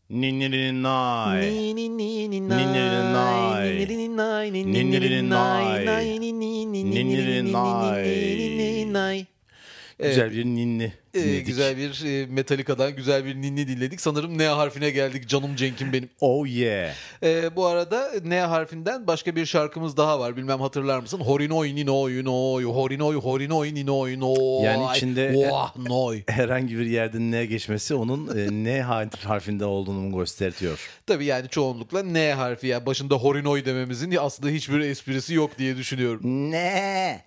Ninnirinay. Ni ni ni ni Ninnirinay. ni ni nay ni ni Ninnirinay. nay ni ni ni Ninnirinay. Güzel bir ninni dinledik. Güzel bir Metallica'dan güzel bir ninni dinledik. Sanırım N harfine geldik canım Cenk'im benim. Oh yeah. Bu arada N harfinden başka bir şarkımız daha var. Bilmem hatırlar mısın? Horinoy ninoy noy horinoy horinoy ninoy noy. Yani içinde noy. herhangi bir yerde N geçmesi onun N harfinde olduğunu gösteriyor. Tabii yani çoğunlukla N harfi, yani başında horinoy dememizin aslında hiçbir esprisi yok diye düşünüyorum. Ne?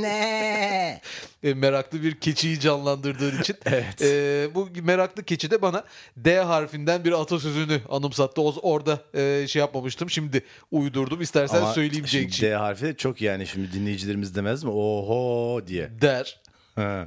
Meraklı bir keçiyi canlandırdığın için. Evet. Bu meraklı keçi de bana D harfinden bir atasözünü anımsattı. Orada şey yapmamıştım. Şimdi uydurdum. İstersen Ama söyleyeyim şimdi Cenk'ciğim. D harfi de çok, yani şimdi dinleyicilerimiz demez mi? Oho diye. Der. Ha.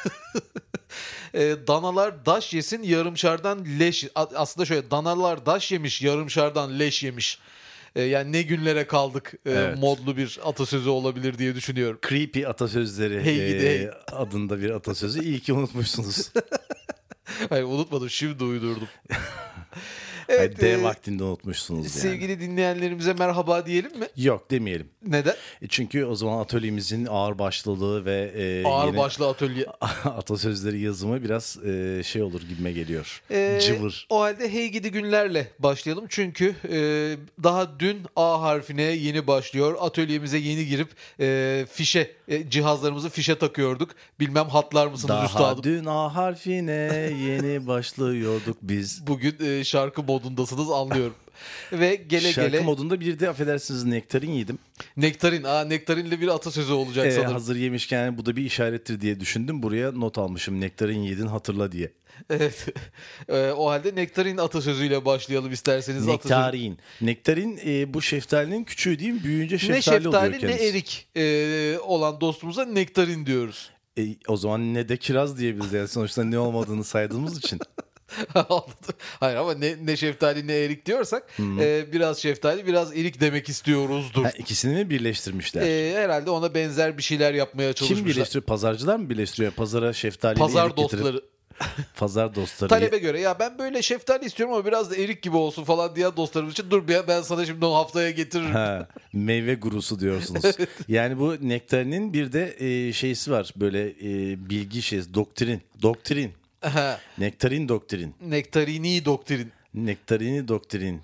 Danalar daş yesin, yarımşardan leş. Aslında şöyle, danalar daş yemiş, yarımşardan leş yemiş. Yani ne günlere kaldık Evet. modlu bir atasözü olabilir diye düşünüyorum. Creepy atasözleri Hey gidi hey. adında bir atasözü. İyi ki unutmuşsunuz. Hayır, unutmadım, şimdi uydurdum. Hayır, D vaktinde unutmuşsunuz yani. Sevgili dinleyenlerimize merhaba diyelim mi? Yok demeyelim. Neden? Çünkü o zaman atölyemizin ağırbaşlılığı ve Ağır yine başlı atölye. atasözleri yazımı biraz şey olur gibime geliyor. Cıvır. O halde hey gidi günlerle başlayalım. Çünkü daha dün A harfine yeni başlıyor. Atölyemize yeni girip fişe, cihazlarımızı fişe takıyorduk. Bilmem hatlar mısınız Daha üstadım? dün A harfine yeni başlıyorduk biz. Bugün şarkı modundasınız, anlıyorum. Ve gele Şarkı gele modunda bir de affedersiniz nektarin yedim. nektarin. Nektarinle bir atasözü olacak sanırım. Hazır yemişken bu da bir işarettir diye düşündüm. Buraya not almışım, nektarin yedin hatırla diye. Evet. O halde nektarin atasözüyle başlayalım isterseniz. Nektarin. Nektarin bu şeftalinin küçüğü değil mi? Büyüyünce Ne şeftali oluyor şeftali ne kendisi. erik olan dostumuza nektarin diyoruz. O zaman ne de kiraz diyebiliriz. Yani sonuçta ne olmadığını saydığımız için. Anladım. Hayır, ama ne şeftali ne erik diyorsak biraz şeftali biraz erik demek istiyoruzdur. İkisini mi birleştirmişler? Herhalde ona benzer bir şeyler yapmaya çalışmışlar. Kim birleştiriyor? Pazarcılar mı birleştiriyor? Pazara şeftali Pazar erik getirip. dostları. Pazar dostları. Talebe göre ya ben böyle şeftali istiyorum ama biraz da erik gibi olsun falan diye dostlarımız için dur ben sana şimdi o haftaya getiririm. Ha, meyve gurusu diyorsunuz. Yani bu nektarinin bir de şeysi var. Böyle bilgi şeysi. Doktrin. Nektarin doktrin. Nektarini doktrin. Nektarini doktrin.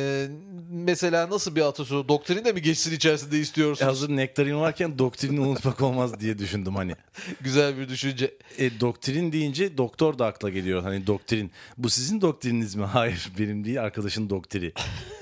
Mesela nasıl bir atasözü? Doktrin de mi geçsin içerisinde istiyorsunuz? Hazır nektarin varken doktrini unutmak olmaz diye düşündüm hani. Güzel bir düşünce. Doktrin deyince doktor da akla geliyor. Hani doktrin. Bu sizin doktrininiz mi? Hayır, benim değil, arkadaşın doktrini.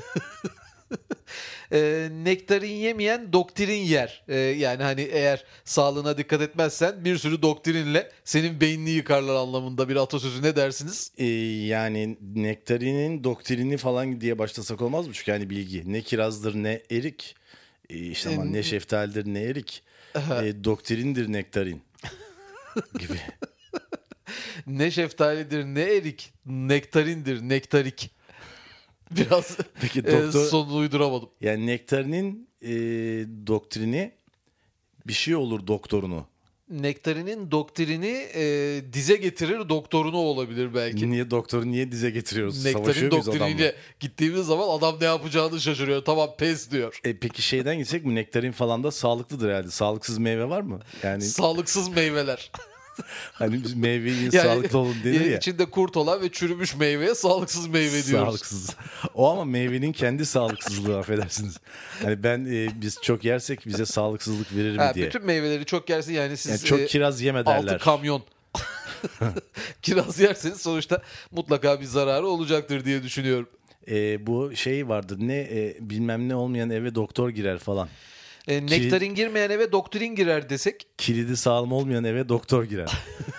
Nektarin yemeyen doktrin yer. Yani hani eğer sağlığına dikkat etmezsen bir sürü doktrinle senin beynini yıkarlar anlamında bir atasözü, ne dersiniz? Yani nektarinin doktrini falan diye başlasak olmaz mı? Çünkü yani bilgi. Ne kirazdır ne erik. İşte ama ne şeftalidir ne erik. Doktrindir nektarin gibi. Ne şeftalidir ne erik, nektarindir nektarik. Biraz Peki doktor, sonunu uyduramadım. yani nektarinin doktrini bir şey olur doktorunu. Nektarinin doktrini dize getirir doktorunu olabilir belki. Niye dize getiriyoruz? Nektarin Savaşıyor muyuz doktriniyle adamla? gittiğimiz zaman adam ne yapacağını şaşırıyor. Tamam, pes diyor. Peki şeyden gitsek mi? Nektarin falan da sağlıklıdır herhalde. Sağlıksız meyve var mı? Yani Sağlıksız meyveler. hani biz meyve yiyin sağlıklı olun denir ya. İçinde kurt olan ve çürümüş meyveye sağlıksız meyve diyoruz. Sağlıksız. O ama meyvenin kendi sağlıksızlığı, affedersiniz. Hani biz çok yersek bize sağlıksızlık verir mi diye. Bütün meyveleri çok yersin yani siz Yani çok kiraz yeme derler. 6 kamyon kiraz yerseniz sonuçta mutlaka bir zararı olacaktır diye düşünüyorum. Bu şey vardır, bilmem ne olmayan eve doktor girer falan. Nektarin girmeyen eve doktrin girer desek. Kilidi sağlam olmayan eve doktor girer.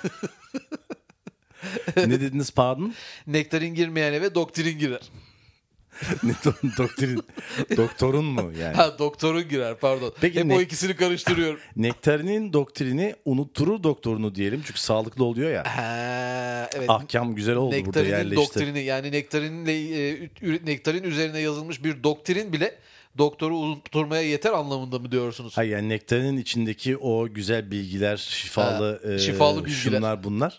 Ne dediniz pardon? Nektarin girmeyen eve doktrin girer. Doktrin. Doktorun mu yani? Doktorun girer, pardon. Peki Hep o ikisini karıştırıyorum. Nektarinin doktrini unutturur doktorunu diyelim. Çünkü sağlıklı oluyor ya. Evet. Ahkam güzel oldu burada Nektarinin yerleşti. doktrini, yani nektarin üzerine yazılmış bir doktrin bile doktoru unutturmaya yeter anlamında mı diyorsunuz? Hayır, yani nektarinin içindeki o güzel bilgiler, şifalı şifalı bilgiler. şunlar bunlar.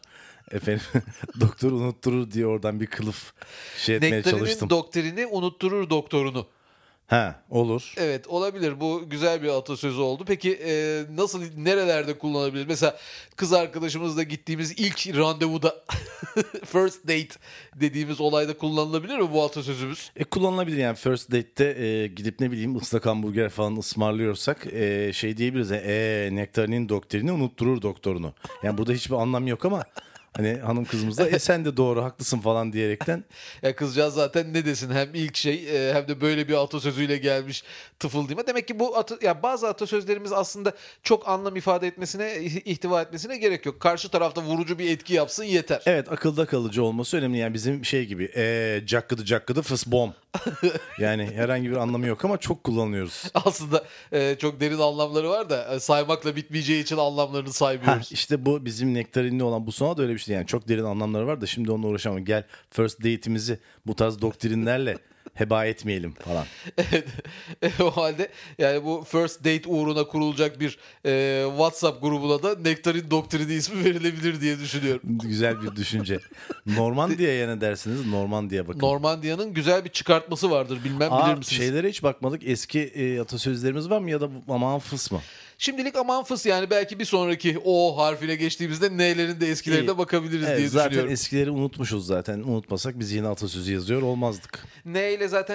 efendim doktor unutturur diye oradan bir kılıf şey etmeye Nektarinin çalıştım. doktrini unutturur doktorunu. Ha, olur. Evet, olabilir. Bu güzel bir atasözü oldu. Peki nasıl, nerelerde kullanabilir? Mesela kız arkadaşımızla gittiğimiz ilk randevuda first date dediğimiz olayda kullanılabilir mi bu atasözümüz? Kullanılabilir yani first date'te gidip ne bileyim ıslak hamburger falan ısmarlıyorsak şey diyebiliriz. Nektarinin doktrini unutturur doktorunu. Yani burada hiçbir anlam yok ama hani hanım kızımız da sen de doğru haklısın falan diyerekten. Ya kızcağız zaten ne desin, hem ilk şey hem de böyle bir atasözüyle gelmiş tıfıldayma. Demek ki bu ya bazı atasözlerimiz aslında çok anlam ifade etmesine, ihtiva etmesine gerek yok. Karşı tarafta vurucu bir etki yapsın yeter. Evet, akılda kalıcı olması önemli. Yani bizim şey gibi cakkıdı fıs bom. Yani herhangi bir anlamı yok ama çok kullanıyoruz. Aslında çok derin anlamları var da saymakla bitmeyeceği için anlamlarını saymıyoruz. İşte bu bizim nektarinli olan bu sona da öyle bir şey. Yani çok derin anlamları var da şimdi onunla uğraşamam. Gel first date'imizi bu tarz doktrinlerle heba etmeyelim falan. Evet. O halde yani bu first date uğruna kurulacak bir WhatsApp grubuna da Nektarin Doktrini ismi verilebilir diye düşünüyorum. Güzel bir düşünce. Normandiya ne dersiniz? Normandiya bakın. Normandiya'nın güzel bir çıkartması vardır. Bilmem bilir misiniz? Şeylere hiç bakmadık. Eski atasözlerimiz var mı ya da aman fıs mı? Şimdilik aman fıs, yani belki bir sonraki O harfine geçtiğimizde N'lerin de eskilerine bakabiliriz diye zaten düşünüyorum. eskileri unutmuşuz zaten. Unutmasak biz yine atasözü yazıyor olmazdık. N ile zaten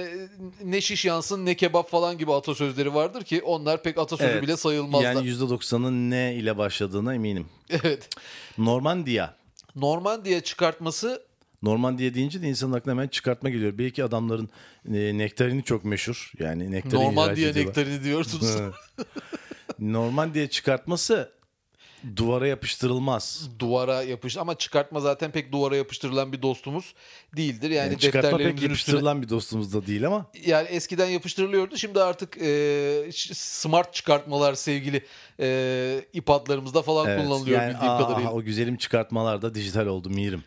ne şiş yansın ne kebap falan gibi atasözleri vardır ki onlar pek atasözü bile sayılmazlar. Yani %90'ın ne ile başladığına eminim. Evet. Normandiya. Normandiya çıkartması. Normandiya deyince de insanın aklına hemen çıkartma geliyor. Belki adamların nektarini çok meşhur. Yani nektarini Normandiya nektarini diyorsunuz. Normandiya çıkartması duvara yapıştırılmaz. Duvara ama çıkartma zaten pek duvara yapıştırılan bir dostumuz değildir. Yani çıkartma pek defterlerimizin yapıştırılan üstüne. bir dostumuz da değil ama. Yani eskiden yapıştırılıyordu. Şimdi artık smart çıkartmalar sevgili iPad'larımızda falan kullanılıyor yani, bildiğim kadarıyla. O güzelim çıkartmalar da dijital oldu mirim.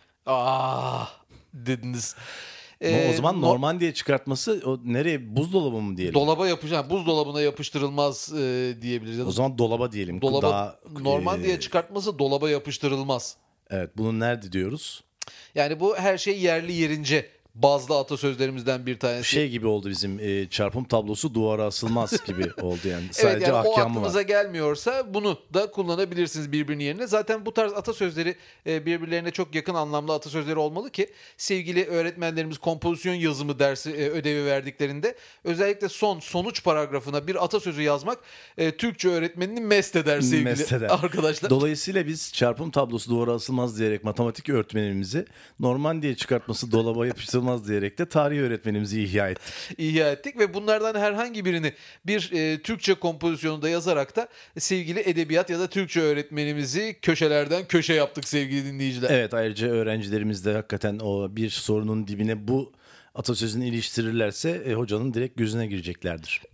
Dediniz. O zaman Normandiya çıkartması o nereye, buzdolabı mı diyelim? Dolaba buzdolabına yapıştırılmaz diyebiliriz. O zaman dolaba diyelim. Normandiya çıkartması dolaba yapıştırılmaz. Evet, bunu nerede diyoruz? Yani bu her şey yerli yerince bazlı atasözlerimizden bir tanesi. Şey gibi oldu bizim çarpım tablosu duvara asılmaz gibi oldu yani. Sadece evet, yani o ahkamı aklınıza var. gelmiyorsa bunu da kullanabilirsiniz birbirinin yerine. Zaten bu tarz atasözleri birbirlerine çok yakın anlamda atasözleri olmalı ki sevgili öğretmenlerimiz kompozisyon yazımı dersi ödevi verdiklerinde özellikle sonuç paragrafına bir atasözü yazmak Türkçe öğretmenini mest eder sevgili arkadaşlar. Dolayısıyla biz çarpım tablosu duvara asılmaz diyerek matematik öğretmenimizi, Normandiya çıkartması dolaba yapıştırılmaz diyerek de tarih öğretmenimizi ihya ettik. Ve bunlardan herhangi birini bir Türkçe kompozisyonunda yazarak da sevgili edebiyat ya da Türkçe öğretmenimizi köşelerden köşe yaptık sevgili dinleyiciler. Evet, ayrıca öğrencilerimiz de hakikaten o bir sorunun dibine bu atasözünü iliştirirlerse hocanın direkt gözüne gireceklerdir.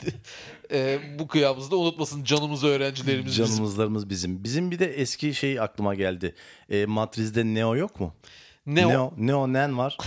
Bu kıyamızı da unutmasın canımız öğrencilerimiz. Canımızlarımız bizim. Bizim bir de eski şey aklıma geldi. Matriz'de Neo yok mu? Neo Nen var.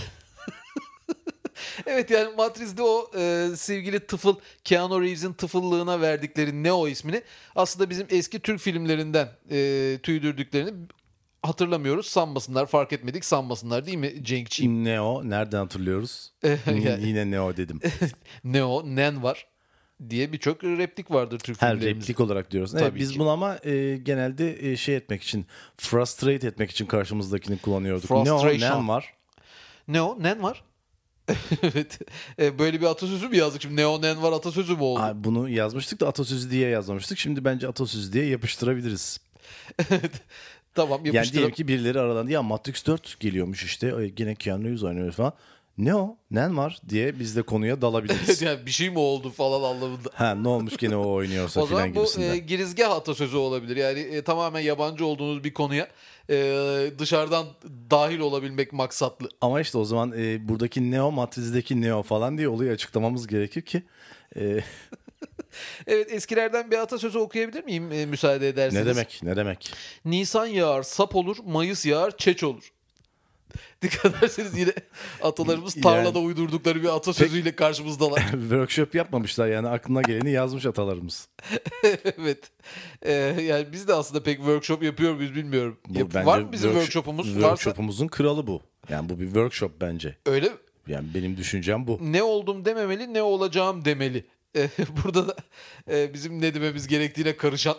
Evet, yani Matriz'de o sevgili tıfıl Keanu Reeves'in tıfıllığına verdikleri Neo ismini aslında bizim eski Türk filmlerinden tüydürdüklerini hatırlamıyoruz. Sanmasınlar, fark etmedik sanmasınlar, değil mi Cenk'ciğim? Neo nereden hatırlıyoruz? Yine Neo dedim. Neo, Nen var diye birçok replik vardır Türk filmlerimizde. Replik olarak diyoruz. Evet, biz bunu ama genelde şey etmek için, frustrate etmek için karşımızdakini kullanıyorduk. Neo, Nen var. Neo, Nen var. Evet. Böyle bir atasözü mü yazdık şimdi? Neo, Nen var atasözü mü oldu? Bunu yazmıştık da atasözü diye yazmamıştık. Şimdi bence atasözü diye yapıştırabiliriz. Evet. Tamam, yapıştıralım. Yani diyelim ki birileri aralarında ya Matrix 4 geliyormuş işte. Yine Keanu Reeves oynuyor falan. Ne o? Nen var diye biz de konuya dalabiliriz. Yani bir şey mi oldu falan anlamında. Ne olmuş gene o oynuyorsa falan gibisinden. O zaman bu girizgah atasözü olabilir. Yani tamamen yabancı olduğunuz bir konuya dışarıdan dahil olabilmek maksatlı. Ama işte o zaman buradaki Neo Matriz'deki Neo falan diye olayı açıklamamız gerekir ki. Evet, eskilerden bir atasözü okuyabilir miyim müsaade ederseniz? Ne demek? Nisan yağar sap olur, Mayıs yağar çeç olur. Dikkat ederseniz yine atalarımız tarlada uydurdukları bir atasözüyle karşımızdalar. Workshop yapmamışlar yani, aklına geleni yazmış atalarımız. Evet. Yani biz de aslında pek workshop yapıyor muyuz bilmiyorum. Bence Var mı bizim workshopumuz? Workshopumuzun kralı bu. Yani bu bir workshop bence. Öyle mi? Yani benim düşüncem bu. Ne oldum dememeli, ne olacağım demeli. Burada da bizim ne dememiz gerektiğine karışan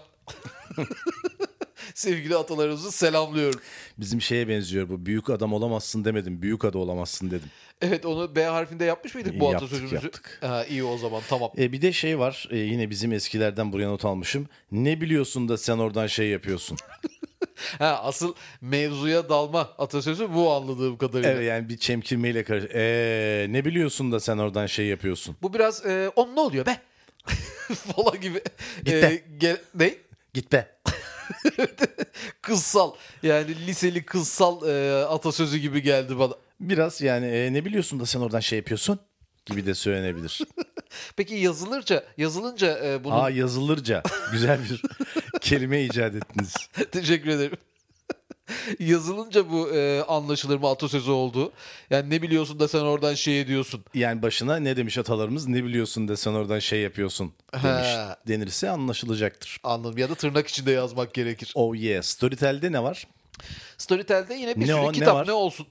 sevgili atalarımızı selamlıyorum. Bizim şeye benziyor bu. Büyük adam olamazsın demedim. Büyük ada olamazsın dedim. Evet, onu B harfinde yapmış mıydık bu atasözümüzü? Yaptık. Ha, iyi o zaman, tamam. Bir de şey var. Yine bizim eskilerden buraya not almışım. Ne biliyorsun da sen oradan şey yapıyorsun? Asıl mevzuya dalma atasözü bu, anladığım kadarıyla. Evet, yani bir çemkirmeyle karış. Ne biliyorsun da sen oradan şey yapıyorsun? Bu biraz on ne oluyor be? falan gibi. Git be. Ne? Git be. Kızsal. Yani liseli kızsal atasözü gibi geldi bana. Biraz yani ne biliyorsun da sen oradan şey yapıyorsun gibi de söylenebilir. Peki yazılınca bunun... Yazılırca. Güzel bir kelime icat ettiniz. Teşekkür ederim. Yazılınca bu anlaşılır mı atasözü oldu? Yani ne biliyorsun da sen oradan şey ediyorsun. Yani başına ne demiş atalarımız? Ne biliyorsun da sen oradan şey yapıyorsun demiş. Denirse anlaşılacaktır. Anladım. Ya da tırnak içinde yazmak gerekir. Oh yeah. Storytel'de ne var? Storytel'de yine bir sürü kitap, ne olsun.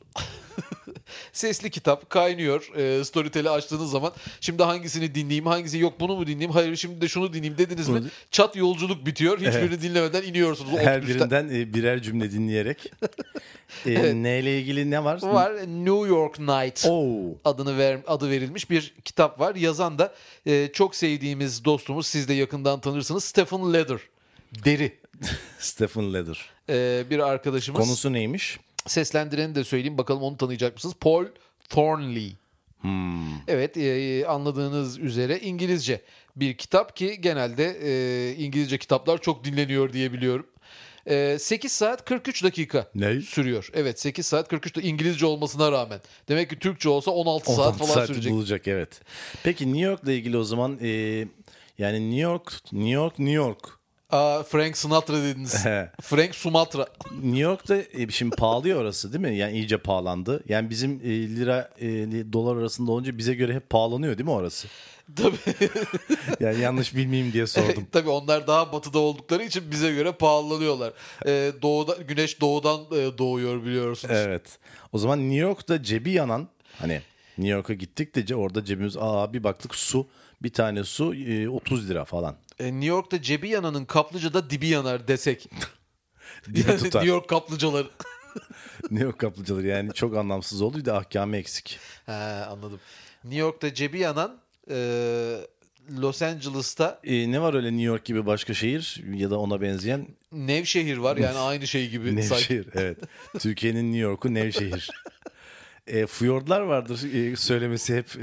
Sesli kitap kaynıyor. Storytel'i açtığınız zaman şimdi hangisini dinleyeyim, hangisi yok bunu mu dinleyeyim, hayır şimdi de şunu dinleyeyim dediniz mi? Çat yolculuk bitiyor. Hiçbirini dinlemeden iniyorsunuz. Her birinden birer cümle dinleyerek. Evet. Neyle ilgili ne var? Var. New York Night adı verilmiş bir kitap var. Yazan da çok sevdiğimiz dostumuz, siz de yakından tanırsınız, Stephen Leder. Deri. Stephen Leder. Bir arkadaşımız. Konusu neymiş? Seslendireni de söyleyeyim, bakalım onu tanıyacak mısınız? Paul Thornley. Evet, anladığınız üzere İngilizce bir kitap ki genelde İngilizce kitaplar çok dinleniyor diye biliyorum. 8 saat 43 dakika sürüyor. Evet, 8 saat 43 dakika İngilizce olmasına rağmen. Demek ki Türkçe olsa 16 saat falan sürecek. Bulacak, evet. Peki New York'la ilgili o zaman yani New York. Frank Sinatra dediniz. Frank Sumatra. New York'ta şimdi pahalı ya orası, değil mi? Yani iyice pahalandı. Yani bizim lira dolar arasında olunca bize göre hep pahalanıyor değil mi orası? Tabii. Yani yanlış bilmeyeyim diye sordum. Tabii onlar daha batıda oldukları için bize göre pahalanıyorlar. Güneş doğudan doğuyor biliyorsunuz. Evet. O zaman New York'ta cebi yanan, hani New York'a gittik de orada cebimiz bir baktık bir tane su 30 lira falan. New York'ta cebi yananın kaplıcada dibi yanar desek. Dibi tutar. New York kaplıcaları. New York kaplıcaları yani çok anlamsız oldu, bir de ahkamı eksik. Anladım. New York'ta cebi yanan Los Angeles'ta... ne var öyle New York gibi başka şehir ya da ona benzeyen? Nevşehir var, yani aynı şey gibi. Nevşehir, evet. Türkiye'nin New York'u Nevşehir. Fjordlar vardır, söylemesi hep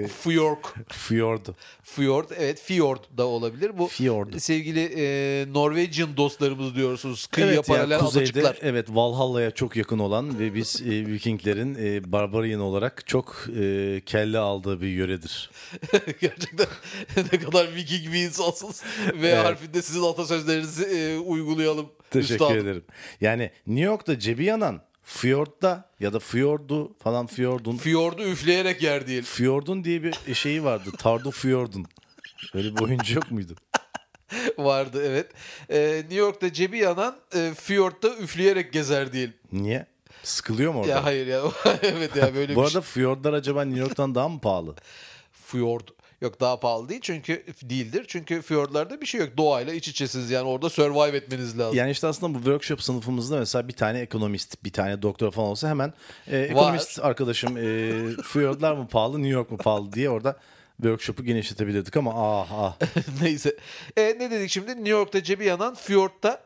Fjord, evet, fjord da olabilir. Bu Fjord. Sevgili Norwegian dostlarımız diyorsunuz. Kıyıya paralel adacıklar. Evet, Valhalla'ya çok yakın olan ve biz Vikinglerin Barbarian olarak çok kelle aldığı bir yöredir. Gerçekten ne kadar Viking bir insansınız. V harfinde sizin atasözlerinizi uygulayalım. Teşekkür ederim. Yani New York'ta cebi yanan, Fjord'da ya da Fjord'u üfleyerek yer diyelim. Fjord'un diye bir şeyi vardı. Tardo Fjord'un. Öyle bir oyuncu yok muydu? Vardı, evet. New York'ta cebi yanan, Fjord'da üfleyerek gezer diyelim. Niye? Sıkılıyor mu orada? Ya hayır ya. Evet ya, böyle Bu arada Fjord'lar acaba New York'tan daha mı pahalı? Fjord. Yok, daha pahalı değil değildir. Çünkü fjordlarda bir şey yok. Doğayla iç içesiniz, yani orada survive etmeniz lazım. Yani işte aslında bu workshop sınıfımızda mesela bir tane ekonomist, bir tane doktor falan olsa hemen ekonomist arkadaşım fjordlar mı pahalı, New York mu pahalı diye orada workshop'u genişletebilirdik ama Neyse. Ne dedik şimdi? New York'ta cebi yanan, Fjord'da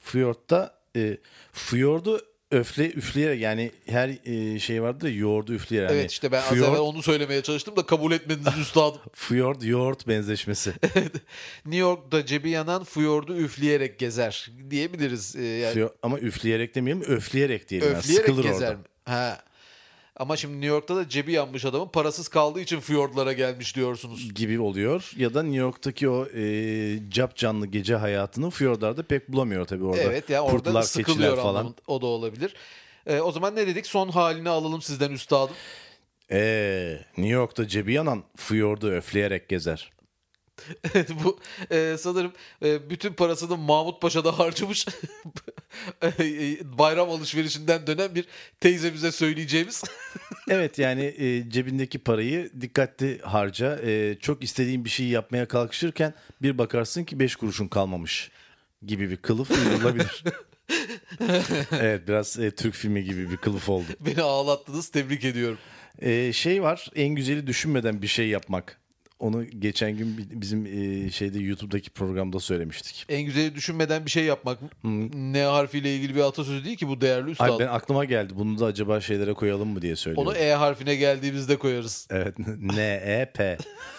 Fjord'u üfleyerek, yani her şey vardır ya, yoğurdu üfleyerek. Evet, işte ben az evvel onu söylemeye çalıştım da kabul etmediniz üstadım. Fjord yoğurt benzeşmesi. New York'ta cebi yanan, Fjord'u üfleyerek gezer diyebiliriz. Yani. Ama üfleyerek demeyelim, öfleyerek diyelim. Öfleyerek yani gezer mi? Ama şimdi New York'ta da cebi yanmış adamın, parasız kaldığı için Fjord'lara gelmiş diyorsunuz. Gibi oluyor. Ya da New York'taki o cap canlı gece hayatını Fjord'larda pek bulamıyor tabii orada. Evet ya, orada sıkılıyor falan. O da olabilir. O zaman ne dedik? Son halini alalım sizden üstadım. New York'ta cebi yanan fiyordu öfleyerek gezer. Evet, bu sanırım bütün parasını Mahmut Paşa'da harcamış bayram alışverişinden dönen bir teyzemize söyleyeceğimiz. Evet, yani cebindeki parayı dikkatli harca. Çok istediğin bir şeyi yapmaya kalkışırken bir bakarsın ki 5 kuruşun kalmamış gibi bir kılıf uygulabilir. Evet, biraz Türk filmi gibi bir kılıf oldu. Beni ağlattınız, tebrik ediyorum. Şey var, en güzeli düşünmeden bir şey yapmak. Onu geçen gün bizim YouTube'daki programda söylemiştik. En güzeli düşünmeden bir şey yapmak. N harfiyle ilgili bir atasözü değil ki bu, değerli üstadım. Ay, ben aklıma geldi. Bunu da acaba şeylere koyalım mı diye söylüyorum. Onu E harfine geldiğimizde koyarız. Evet. N-E-P.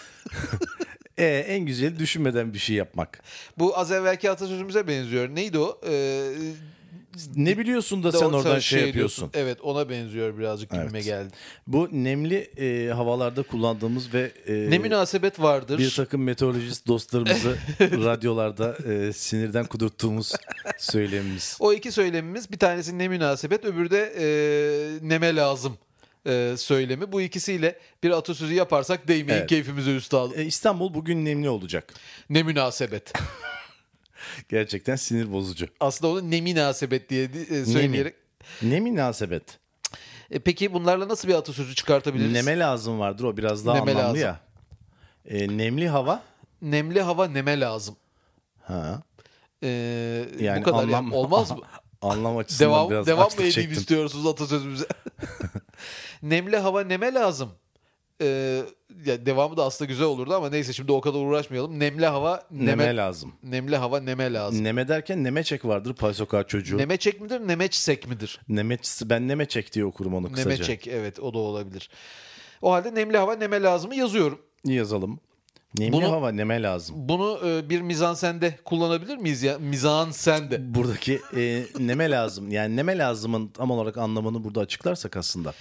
En güzeli düşünmeden bir şey yapmak. Bu az evvelki atasözümüze benziyor. Neydi o? Ne biliyorsun da sen oradan şey yapıyorsun. Evet, ona benziyor birazcık gibime geldi. Bu nemli havalarda kullandığımız ve ne münasebet vardır. Bir takım meteorolojist dostlarımızı radyolarda sinirden kudurttuğumuz söylemimiz. O iki söylemimiz, bir tanesi ne münasebet, öbürü de neme lazım söylemi. Bu ikisiyle bir atasözü yaparsak değmeyin keyfimize üstadım. İstanbul bugün nemli olacak. Ne münasebet. Gerçekten sinir bozucu. Aslında onu ne münasebet diye söyleyerek. Ne münasebet. Peki bunlarla nasıl bir atasözü çıkartabiliriz? Neme lazım vardır, o biraz daha Neme anlamlı lazım. ya. Nemli hava. Nemli hava neme lazım. Ha. Bu kadar anlam... olmaz mı? Anlam açısından biraz devam mı açlık edeyim çektim. istiyorsunuz atasözümüze? Nemli hava neme lazım. Ya devamı da aslında güzel olurdu ama neyse, şimdi o kadar uğraşmayalım. Nemli hava neme lazım. Nemli hava neme lazım. Neme derken nemeçek vardır, Pay Sokağı çocuğu. Nemeçek midir, nemeçsek midir? Ben nemeçek diye okurum onu kısaca. Nemeçek, evet, o da olabilir. O halde nemli hava neme lazımı yazıyorum. Yazalım. Nemli hava neme lazım. Bunu bir mizansende kullanabilir miyiz ya? Mizansende. Buradaki neme lazım. Yani neme lazımın tam olarak anlamını burada açıklarsak aslında.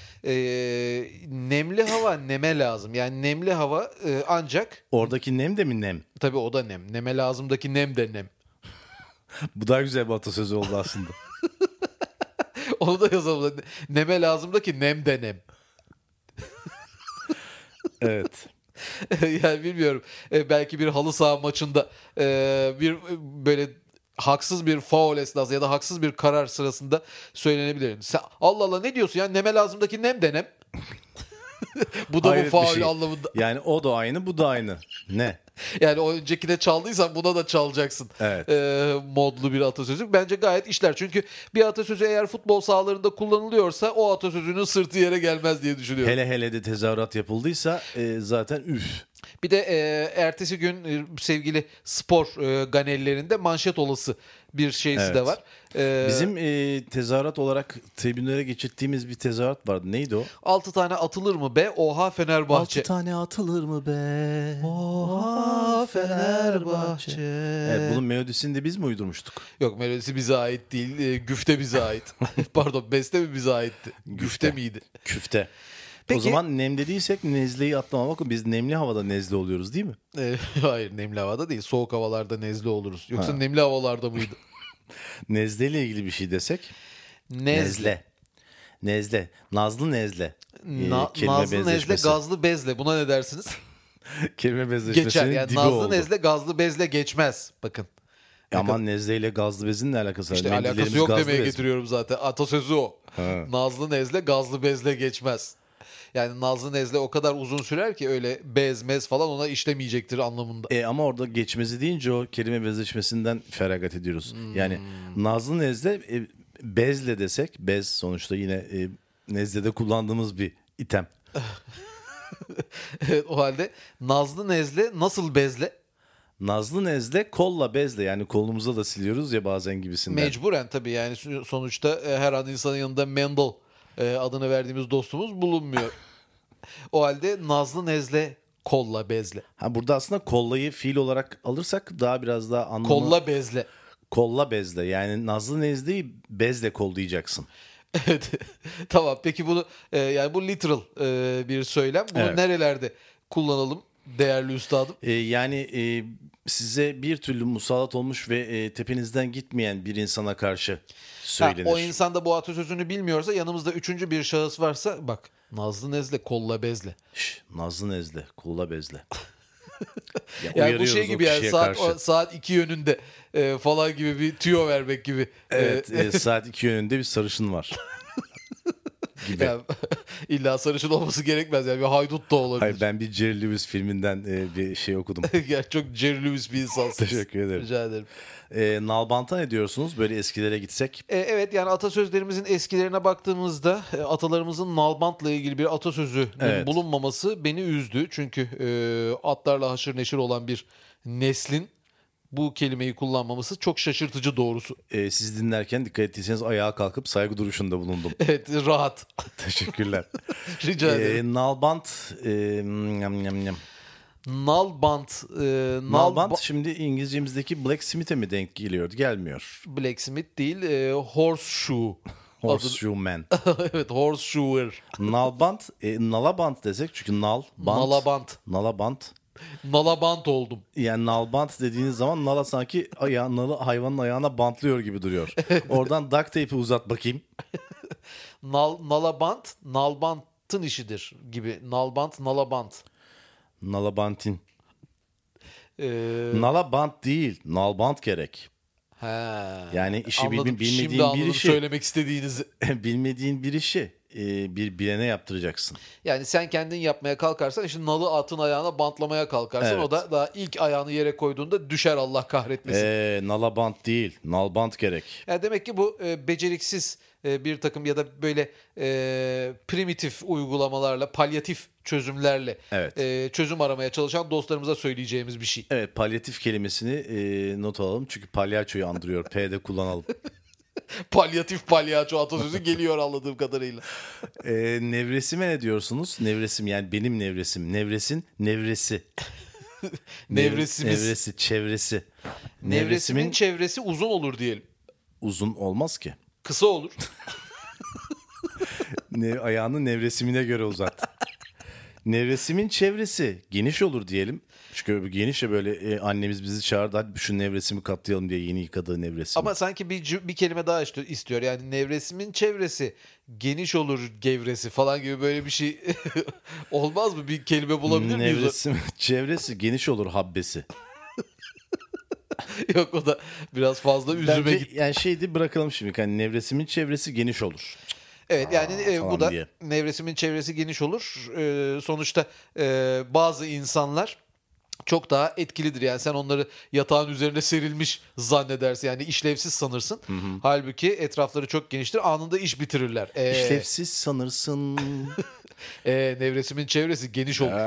Nemli hava neme lazım. Yani nemli hava ancak... Oradaki nem de mi nem? Tabii o da nem. Neme lazımdaki nem de nem. Bu daha güzel bir atasözü oldu aslında. Onu da yazalım. Neme lazımdaki nem de nem. Evet. Yani bilmiyorum. Belki bir halı saha maçında bir böyle haksız bir faul esnasında ya da haksız bir karar sırasında söylenebilir. Sen, Allah Allah, ne diyorsun ya? Neme lazımdaki nem de nem. Bu da hayret bu faul şey anlamında. Yani o da aynı, bu da aynı. Ne? Yani o öncekine çaldıysan buna da çalacaksın. Evet. Modlu bir atasözü. Bence gayet işler. Çünkü bir atasözü eğer futbol sahalarında kullanılıyorsa o atasözünün sırtı yere gelmez diye düşünüyorum. Hele de tezahürat yapıldıysa zaten üf. Bir de ertesi gün sevgili spor ganellerinde manşet olası bir şeysi de var. Bizim tezahürat olarak tribünlere geçirttiğimiz bir tezahürat vardı. Neydi o? 6 tane atılır mı be? Oha Fenerbahçe. 6 tane atılır mı be? Oha Fenerbahçe. Evet, bunun melodisini de biz mi uydurmuştuk? Yok, melodisi bize ait değil. Güfte bize ait. Pardon, beste mi bize aitti? Güfte miydi? Küfte. Peki, o zaman nem dediysek nezleyi atlama. Bakın biz nemli havada nezle oluyoruz değil mi? Hayır, nemli havada değil. Soğuk havalarda nezle oluruz. Yoksa nemli havalarda mıydı? Nezle ilgili bir şey desek. Nezle. Nazlı nezle. Nazlı nezle, gazlı bezle. Buna ne dersiniz? Kelime bezleşmesinin geçer. Yani dibi nazlı oldu. nezle, gazlı bezle geçmez. Bakın. Ama nezle ile gazlı bezin ne alakası var? İşte alakası yok demeye bez getiriyorum zaten. Atasözü o. Nazlı nezle, gazlı bezle geçmez. Yani nazlı nezle o kadar uzun sürer ki öyle bez mez falan ona işlemeyecektir anlamında. Ama orada geçmezi deyince o kelime bezleşmesinden feragat ediyoruz. Yani nazlı nezle bezle desek, bez sonuçta yine nezlede kullandığımız bir item. Evet, o halde nazlı nezle nasıl bezle? Nazlı nezle kolla bezle, yani kolumuza da siliyoruz ya bazen gibisinden. Mecburen tabii, yani sonuçta her an insanın yanında Mendel adını verdiğimiz dostumuz bulunmuyor. O halde nazlı nezle kolla bezle. Burada aslında kollayı fiil olarak alırsak daha biraz daha anlamı... Kolla bezle. Kolla bezle, yani nazlı nezleyi bezle kollayacaksın. Evet. Tamam, peki bunu yani bu literal bir söylem. Bunu nerelerde kullanalım? değerli üstadım? Yani size bir türlü musallat olmuş ve tepenizden gitmeyen bir insana karşı söylenir. O insan da bu atasözünü bilmiyorsa, yanımızda üçüncü bir şahıs varsa, bak, nazlı nezle kolla bezle. Nazlı nezle, kuğula bezle. Yani bu şey gibi, yani saat 2 yönünde falan gibi bir tüyo vermek gibi. Evet, saat 2 yönünde bir sarışın var. Gibi. Yani, illa sarışın olması gerekmez, yani bir haydut da olabilir. Hayır, ben bir Jerry Lewis filminden bir şey okudum. Yani çok Jerry Lewis bir insansınız. Teşekkür ederim. Rica ederim. Nalbant'a ne diyorsunuz? Böyle eskilere gitsek. Evet, yani atasözlerimizin eskilerine baktığımızda atalarımızın nalbantla ilgili bir atasözünün bulunmaması beni üzdü. Çünkü atlarla haşır neşir olan bir neslin bu kelimeyi kullanmaması çok şaşırtıcı doğrusu. Siz dinlerken dikkat ettiyseniz ayağa kalkıp saygı duruşunda bulundum. Evet, rahat. Teşekkürler. Rica ederim. Nalbant. Nalbant. Nalbant şimdi İngilizcemizdeki blacksmith'e mi denk geliyordu? Gelmiyor. Blacksmith değil, horseshoe. Horseshoe man. Evet, horseshoer. Nalbant. Nalabant desek, çünkü nal, bant. Nalabant. Nalabant. Nalabant oldum. Yani nalbant dediğiniz zaman nala sanki nalı hayvanın ayağına bantlıyor gibi duruyor. Oradan duct tape'i uzat bakayım. Nalabant, nalbantın işidir gibi. Nalbant, nalabant. Nalabantin. Nalabant değil, nalbant gerek. He. Yani işi Anladım. bilmediğin Şimdi bir işi. söylemek istediğinizi. Bilmediğin bir işi bir bilene yaptıracaksın. Yani sen kendin yapmaya kalkarsan, işte nalı atın ayağına bantlamaya kalkarsan, Evet. o da daha ilk ayağını yere koyduğunda düşer, Allah kahretmesin. Nalabant değil, nalbant gerek. Yani demek ki bu beceriksiz bir takım ya da böyle primitif uygulamalarla, palyatif çözümlerle çözüm aramaya çalışan dostlarımıza söyleyeceğimiz bir şey. Evet, palyatif kelimesini not alalım. Çünkü palyaçoyu andırıyor. P'de kullanalım. Palyatif palyaço atasözü geliyor anladığım kadarıyla. Nevresime ne diyorsunuz? Nevresim, yani benim nevresim. Nevresin nevresi. Nevresimiz. Nevresi, çevresi. Nevresimin çevresi uzun olur diyelim. Uzun olmaz ki. Kısa olur. Ayağını nevresimine göre uzat. Nevresimin çevresi geniş olur diyelim. Çünkü geniş ya, böyle annemiz bizi çağırdı, hadi şu nevresimi katlayalım diye, yeni yıkadığı nevresimi. Ama sanki bir kelime daha istiyor. Yani nevresimin çevresi geniş olur gevresi falan gibi böyle bir şey olmaz mı? Bir kelime bulabilir miyiz? Nevresim çevresi geniş olur habbesi. Yok, o da biraz fazla üzüme gitti. Yani şeydi, bırakalım şimdi. Yani nevresimin çevresi geniş olur. Evet, yani bu da diye. nevresimin çevresi geniş olur. Sonuçta bazı insanlar çok daha etkilidir. Yani sen onları yatağın üzerine serilmiş zannedersin. Yani işlevsiz sanırsın. Hı hı. Halbuki etrafları çok geniştir. Anında iş bitirirler. İşlevsiz sanırsın. Nevresimin çevresi geniş olur.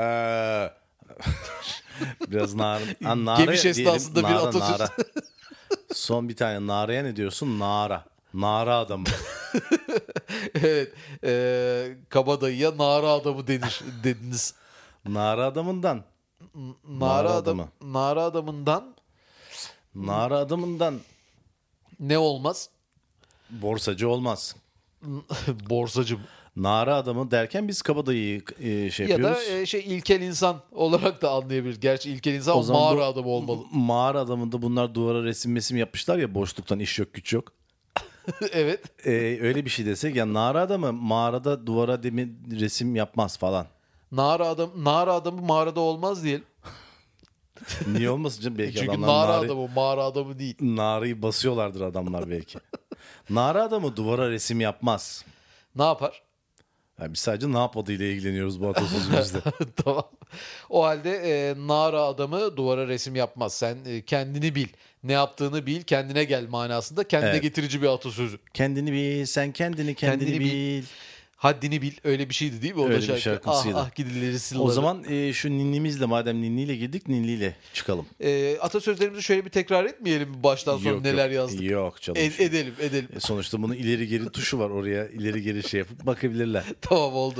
Biraz nara Geniş esnasında bir atasözü. Son bir tane naraya ne diyorsun? Nara. Nara adamı. Evet. Kabadayıya nara adamı denir dediniz. Nara adamından. Nara adamından. Nara adamından. Ne olmaz? Borsacı olmaz. Borsacı mı? Nara adamı derken biz kabadayıyı şey ya yapıyoruz. Ya da ilkel insan olarak da anlayabiliriz. Gerçi ilkel insan mağara adamı olmalı. Mağara adamında bunlar duvara resim yapmışlar ya, boşluktan iş yok güç yok. Evet. Öyle bir şey desek ya, nara adamı mağarada duvara resim yapmaz falan. Nara adamı mağarada olmaz diyelim. Niye olmasın canım? Belki çünkü adamlar mağara adamı değil. Narayı basıyorlardır adamlar belki. Nara adamı duvara resim yapmaz. Ne yapar? Yani biz sadece ne yapmadığıyla ilgileniyoruz bu atasözümüzde. Tamam. O halde nara adamı duvara resim yapmaz. Sen kendini bil. Ne yaptığını bil, kendine gel manasında. Kendine getirici bir atasözü. Kendini bil, sen kendini bil. Haddini bil. Öyle bir şeydi değil mi? O öyle da bir şarkısıydı. gidileri silları. O zaman şu ninnimizle, madem ninniyle girdik, ninniyle çıkalım. Atasözlerimizi şöyle bir tekrar etmeyelim mi baştan sona neler yazdık? Yok canım. Edelim. Sonuçta bunun ileri geri tuşu var, oraya ileri geri şey yapıp bakabilirler. Tamam, oldu.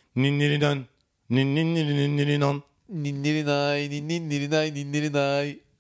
Ninnirinan, ninnirinan. Ninnirinay, ninnirinay, ninnirinay.